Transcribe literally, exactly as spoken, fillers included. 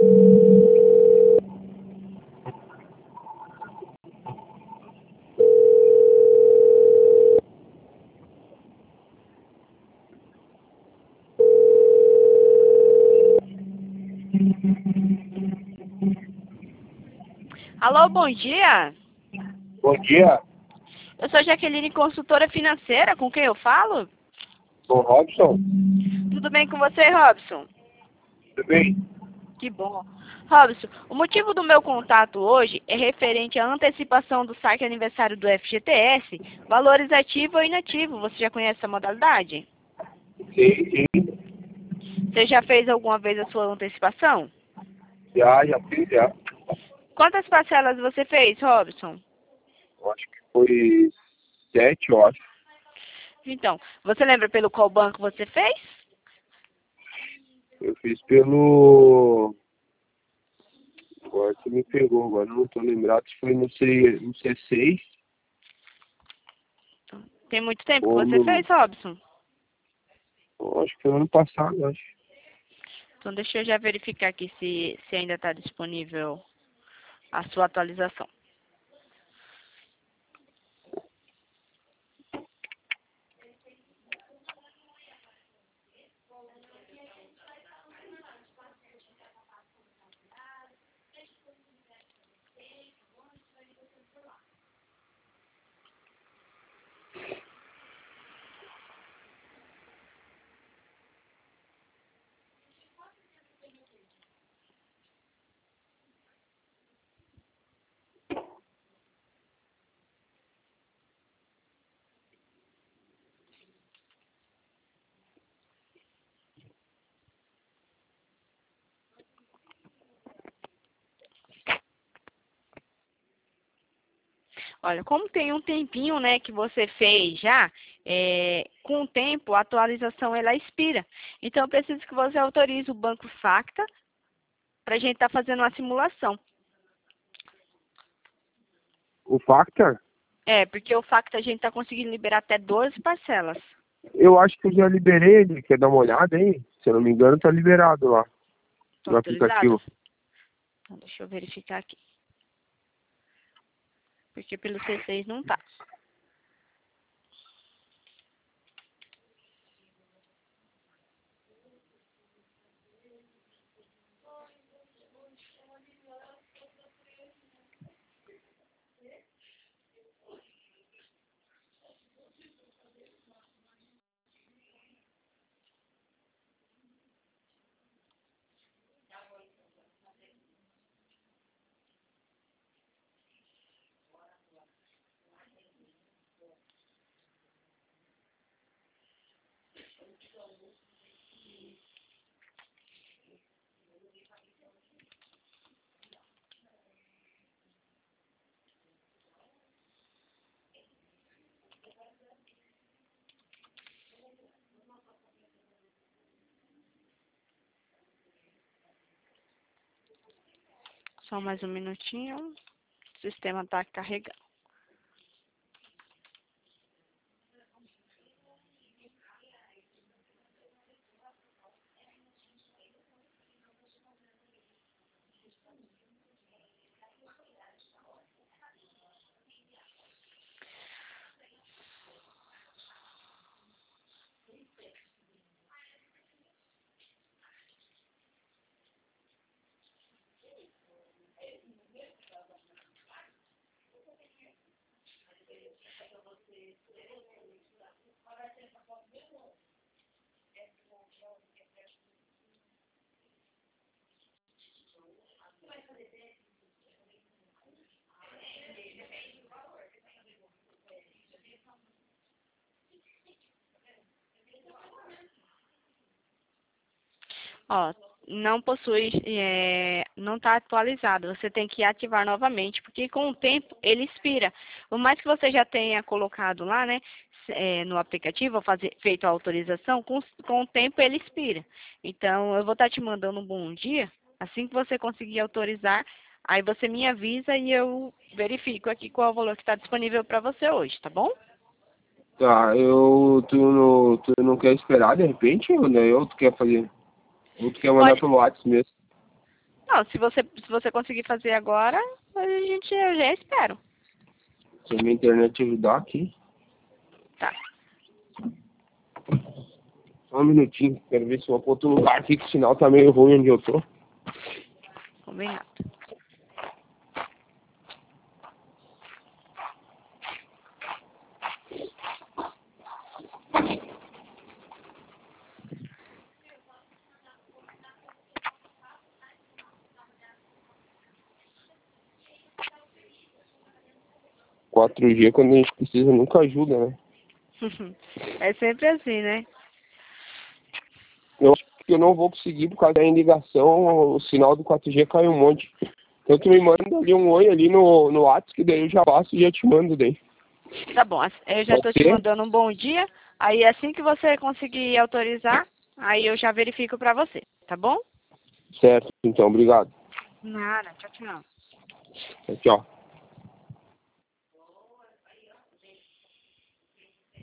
Alô, bom dia. Bom dia, Eu sou Jaqueline, consultora financeira. Com quem eu falo? sou Robson. Tudo bem com você, Robson? Tudo bem? Que bom. Robson, o motivo do meu contato hoje é referente à antecipação do saque aniversário do F G T S, valores ativo ou inativo. Você já conhece essa modalidade? Sim, sim. Você já fez alguma vez a sua antecipação? Já, já fiz, já. Quantas parcelas você fez, Robson? Eu acho que foi sete, eu acho. Então, você lembra pelo qual banco você fez? Eu fiz pelo... Agora você me pegou, agora não estou lembrado se foi no, C... no C seis Tem muito tempo que ou você no... fez, Robson? Eu acho que foi ano passado, eu acho. Então, deixa eu já verificar aqui se, se ainda está disponível a sua atualização. Olha, como tem um tempinho, né, que você fez já, é, com o tempo a atualização ela expira. Então, eu preciso que você autorize o Banco Facta para a gente estar fazendo uma simulação. O Factor? É, porque o Facta a gente está conseguindo liberar até doze parcelas. Eu acho que eu já liberei ele. Quer dar uma olhada aí? Se eu não me engano, tá liberado lá Estão no autorizadas? aplicativo. Então, deixa eu verificar aqui. Porque pelo C seis não tá. Só mais um minutinho. O sistema está carregando. Ó, não possui, é, não está atualizado. Você tem que ativar novamente, porque com o tempo ele expira. Por mais que você já tenha colocado lá, né, é, no aplicativo, fazer, feito a autorização, com, com o tempo ele expira. Então, eu vou estar te mandando um bom dia. Assim que você conseguir autorizar, aí você me avisa e eu verifico aqui qual é o valor que está disponível para você hoje, tá bom? Tá, eu... Tu não, tu não quer esperar de repente? Ou não? Eu, tu quer fazer? Ou tu quer mandar Pode, pelo WhatsApp mesmo? Não, se você, se você conseguir fazer agora, a gente, eu já espero. Se a minha internet ajudar aqui. Tá. Só um minutinho, quero ver se eu vou para outro lugar aqui, que o sinal tá meio ruim onde eu tô. Combinado. quatro G, quando a gente precisa, nunca ajuda, né? É sempre assim, né? Eu acho que eu não vou conseguir por causa da ligação, o sinal do quatro G cai um monte. Então tu me manda ali um oi ali no, no WhatsApp, que daí eu já passo e já te mando daí. Tá bom, eu já Pode tô te ser? mandando um bom dia. Aí assim que você conseguir autorizar, aí eu já verifico pra você, tá bom? Certo, então, obrigado. Nada, tchau, tchau. Tchau.